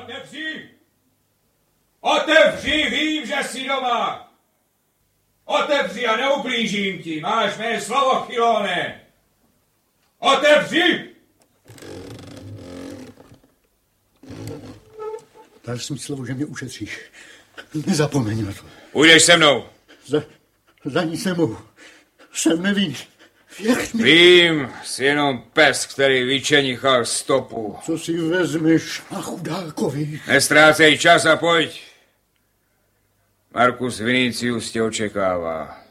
Otevři! Otevři, vím, že jsi doma! Otevři a neublížím ti, máš mé slovo, Chilone! Otevři! Dal jsi mi slovo, že mě ušetříš. Nezapomeň na to. Půjdeš se mnou. Za nic nemohu. Jsem nevinný. Věř mi. Vím, jsi jenom pes, který vyčenichal stopu. Co si vezmeš na chudákovi? Nestrácej čas a pojď. Marcus Vinicius tě očekává.